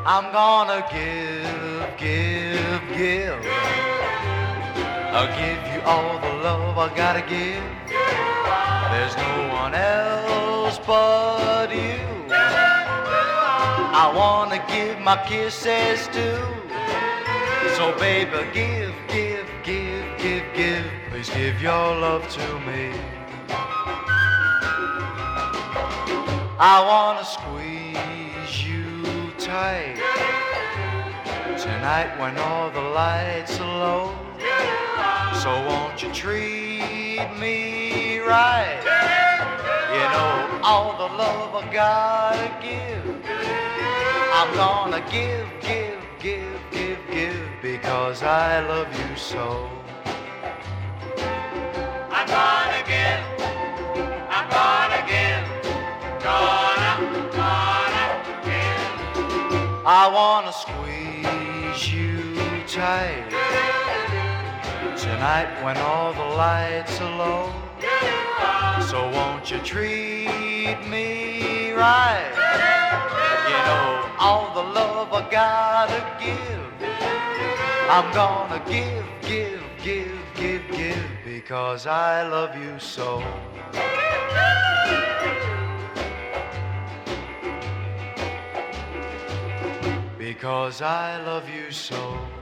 I'm gonna give. I'll give you all the love I gotta give. There's no one else but you. I wanna give my kisses too. So baby, give. Please give your love to me. I wanna squeeze you tight tonight when all the lights are low. So won't you treat me right? You know all the love I gotta give. I'm gonna give because I love you so. I'm gonna give, gonna give. I wanna squeeze you tight tonight when all the lights are low. So won't you treat me right? You know all the love I gotta give. I'm gonna give because I love you so. Because I love you so.